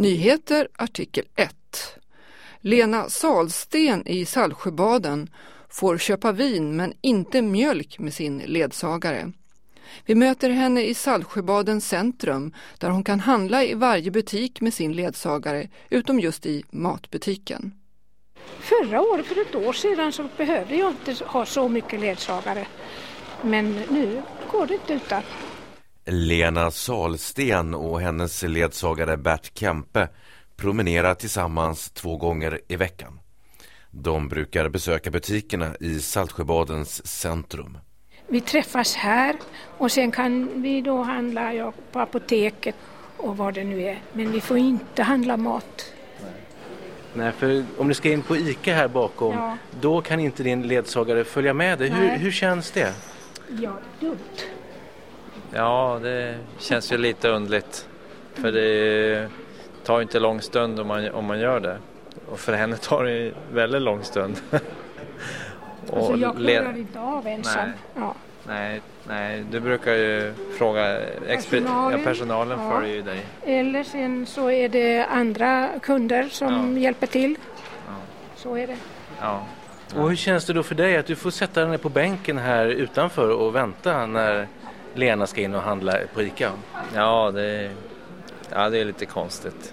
Nyheter artikel 1. Lena Salsten i Saltsjöbaden får köpa vin men inte mjölk med sin ledsagare. Vi möter henne i Saltsjöbadens centrum där hon kan handla i varje butik med sin ledsagare utom just i matbutiken. Förra året, för ett år sedan, så behövde jag inte ha så mycket ledsagare. Men nu går det inte utan. Lena Salsten och hennes ledsagare Bert Kempe promenerar tillsammans 2 gånger i veckan. De brukar besöka butikerna i Saltsjöbadens centrum. Vi träffas här och sen kan vi då handla på apoteket och vad det nu är. Men vi får inte handla mat. Nej, för om du ska in på ICA här bakom, då kan inte din ledsagare följa med dig. Hur känns det? Ja, dumt. Ja, det känns ju lite underligt. För det tar inte lång stund om man gör det. Och för henne tar det väldigt lång stund. Alltså jag klarar inte av ensam. Nej, du brukar ju fråga personalen följer ju dig. Eller sen så är det andra kunder som hjälper till. Ja. Så är det. Ja. Och hur känns det då för dig att du får sätta dig på bänken här utanför och vänta när Lena ska in och handla på ICA? Ja, det är lite konstigt.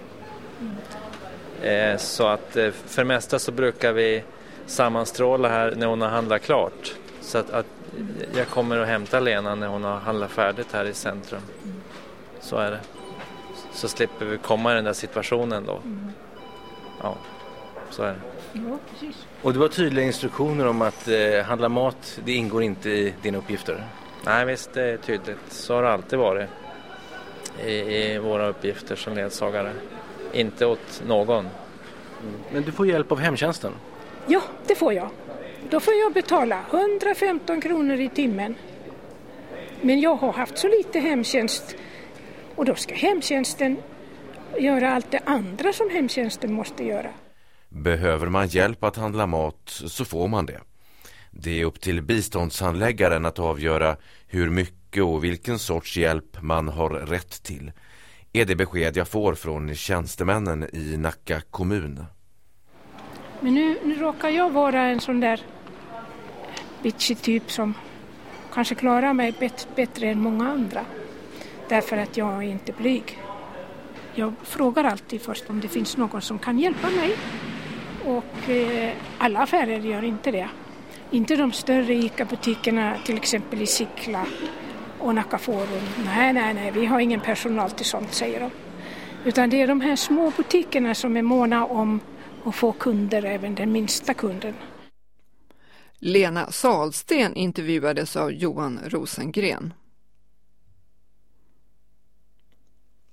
Så att för det mesta så brukar vi sammanstråla här när hon har handlat klart. Så att jag kommer att hämta Lena när hon har handlat färdigt här i centrum. Så är det. Så slipper vi komma i den där situationen då. Ja, så är det. Ja, precis. Och det var tydliga instruktioner om att handla mat, det ingår inte i dina uppgifter? Nej, visst, det är tydligt. Så har det alltid varit i våra uppgifter som ledsagare. Inte åt någon. Men du får hjälp av hemtjänsten? Ja, det får jag. Då får jag betala 115 kronor i timmen. Men jag har haft så lite hemtjänst. Och då ska hemtjänsten göra allt det andra som hemtjänsten måste göra. Behöver man hjälp att handla mat så får man det. Det är upp till biståndshandläggaren att avgöra hur mycket och vilken sorts hjälp man har rätt till. Är det besked jag får från tjänstemännen i Nacka kommun. Men nu råkar jag vara en sån där bitchig typ som kanske klarar mig bättre än många andra. Därför att jag är inte blyg. Jag frågar alltid först om det finns någon som kan hjälpa mig. Och alla affärer gör inte det. Inte de större ICA-butikerna, till exempel i Sickla och Nacka Forum. Nej, vi har ingen personal till sånt, säger de. Utan det är de här små butikerna som är måna om att få kunder, även den minsta kunden. Lena Salsten intervjuades av Johan Rosengren.